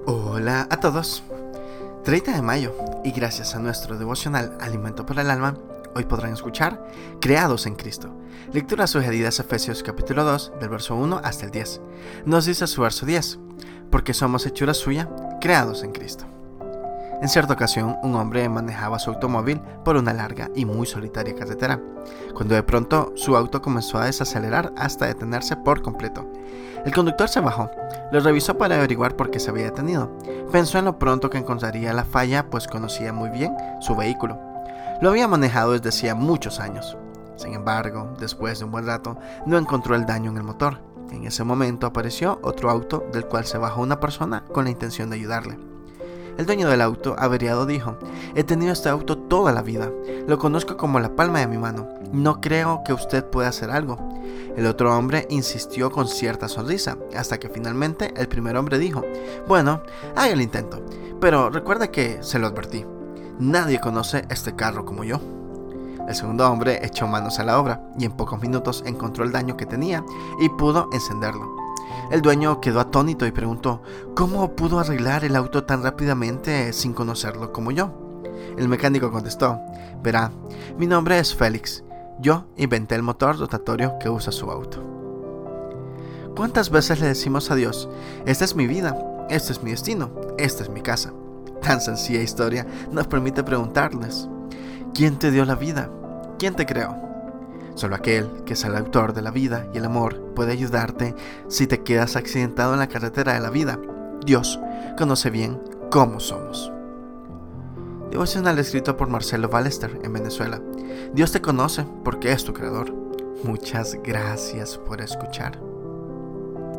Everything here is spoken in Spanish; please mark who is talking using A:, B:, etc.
A: Hola a todos. 30 de mayo, y gracias a nuestro devocional Alimento para el Alma, hoy podrán escuchar Creados en Cristo. Lectura sugerida es Efesios capítulo 2, del verso 1 hasta el 10. Nos dice su verso 10, porque somos hechura suya, creados en Cristo. En cierta ocasión, un hombre manejaba su automóvil por una larga y muy solitaria carretera, cuando de pronto su auto comenzó a desacelerar hasta detenerse por completo. El conductor se bajó, lo revisó para averiguar por qué se había detenido. Pensó en lo pronto que encontraría la falla, pues conocía muy bien su vehículo. Lo había manejado desde hacía muchos años. Sin embargo, después de un buen rato, no encontró el daño en el motor. En ese momento apareció otro auto del cual se bajó una persona con la intención de ayudarle. El dueño del auto averiado dijo: «He tenido este auto toda la vida, lo conozco como la palma de mi mano, no creo que usted pueda hacer algo». El otro hombre insistió con cierta sonrisa, hasta que finalmente el primer hombre dijo: «Bueno, haga el intento, pero recuerda que se lo advertí, nadie conoce este carro como yo». El segundo hombre echó manos a la obra y en pocos minutos encontró el daño que tenía y pudo encenderlo. El dueño quedó atónito y preguntó: «¿Cómo pudo arreglar el auto tan rápidamente sin conocerlo como yo?». El mecánico contestó: «Verá, mi nombre es Félix. Yo inventé el motor rotatorio que usa su auto». ¿Cuántas veces le decimos a Dios: «Esta es mi vida, este es mi destino, esta es mi casa»? Tan sencilla historia nos permite preguntarles: ¿quién te dio la vida? ¿Quién te creó? Solo aquel que es el autor de la vida y el amor puede ayudarte si te quedas accidentado en la carretera de la vida. Dios conoce bien cómo somos. Devocional escrito por Marcelo Ballester en Venezuela. Dios te conoce porque es tu creador. Muchas gracias por escuchar.